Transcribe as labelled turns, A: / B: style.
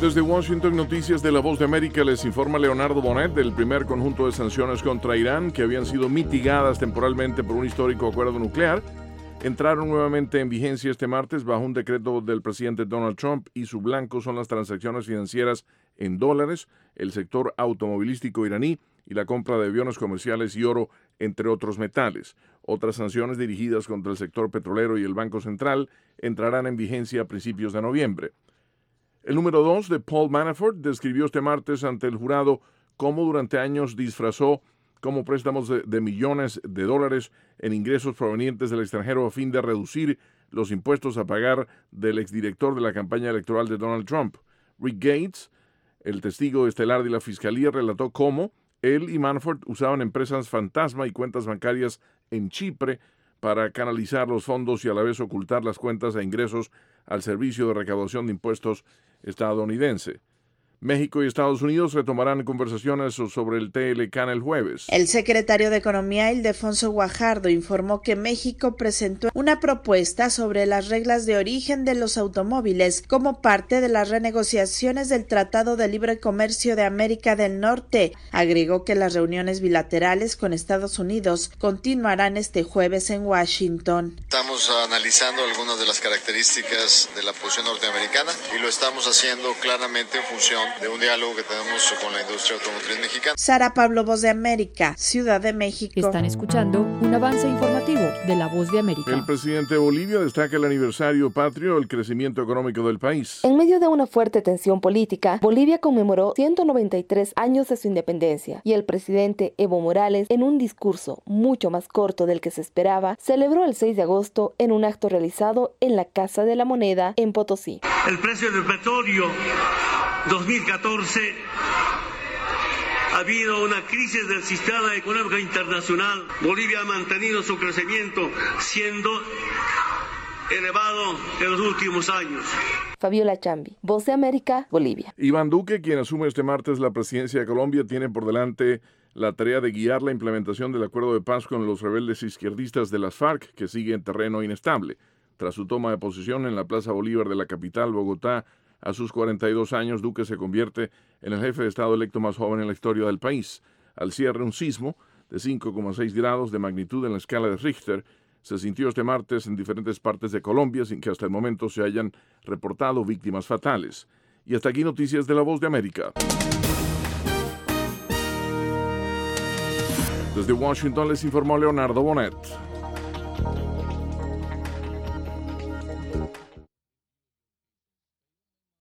A: Desde Washington, Noticias de La Voz de América, les informa Leonardo Bonet del primer conjunto de sanciones contra Irán que habían sido mitigadas temporalmente por un histórico acuerdo nuclear. Entraron nuevamente en vigencia este martes bajo un decreto del presidente Donald Trump y su blanco son las transacciones financieras en dólares, el sector automovilístico iraní y la compra de aviones comerciales y oro, entre otros metales. Otras sanciones dirigidas contra el sector petrolero y el Banco Central entrarán en vigencia a principios de noviembre. El número 2 de Paul Manafort describió este martes ante el jurado cómo durante años disfrazó como préstamos de millones de dólares en ingresos provenientes del extranjero a fin de reducir los impuestos a pagar del exdirector de la campaña electoral de Donald Trump. Rick Gates, el testigo estelar de la fiscalía, relató cómo él y Manafort usaban empresas fantasma y cuentas bancarias en Chipre para canalizar los fondos y a la vez ocultar las cuentas e ingresos al Servicio de Recaudación de Impuestos estadounidense. México y Estados Unidos retomarán conversaciones sobre el TLCAN el jueves.
B: El secretario de Economía, Ildefonso Guajardo, informó que México presentó una propuesta sobre las reglas de origen de los automóviles como parte de las renegociaciones del Tratado de Libre Comercio de América del Norte. Agregó que las reuniones bilaterales con Estados Unidos continuarán este jueves en Washington.
C: Estamos analizando algunas de las características de la posición norteamericana y lo estamos haciendo claramente en función de un diálogo que tenemos con la industria automotriz mexicana.
B: Sara Pablo, Voz de América, Ciudad de México.
D: Están escuchando un avance informativo de La Voz de América.
A: El presidente de Bolivia destaca el aniversario patrio del crecimiento económico del país.
E: En medio de una fuerte tensión política, Bolivia conmemoró 193 años de su independencia y el presidente Evo Morales, en un discurso mucho más corto del que se esperaba, celebró el 6 de agosto en un acto realizado en la Casa de la Moneda en Potosí.
F: El precio del petróleo 2014 ha habido una crisis del sistema económico internacional. Bolivia ha mantenido su crecimiento siendo elevado en los últimos años.
E: Fabiola Chambi, Voz de América, Bolivia.
A: Iván Duque, quien asume este martes la presidencia de Colombia, tiene por delante la tarea de guiar la implementación del acuerdo de paz con los rebeldes izquierdistas de las FARC, que sigue en terreno inestable. Tras su toma de posición en la Plaza Bolívar de la capital, Bogotá, a sus 42 años, Duque se convierte en el jefe de Estado electo más joven en la historia del país. Al cierre, un sismo de 5,6 grados de magnitud en la escala de Richter se sintió este martes en diferentes partes de Colombia, sin que hasta el momento se hayan reportado víctimas fatales. Y hasta aquí Noticias de La Voz de América. Desde Washington les informó Leonardo Bonet.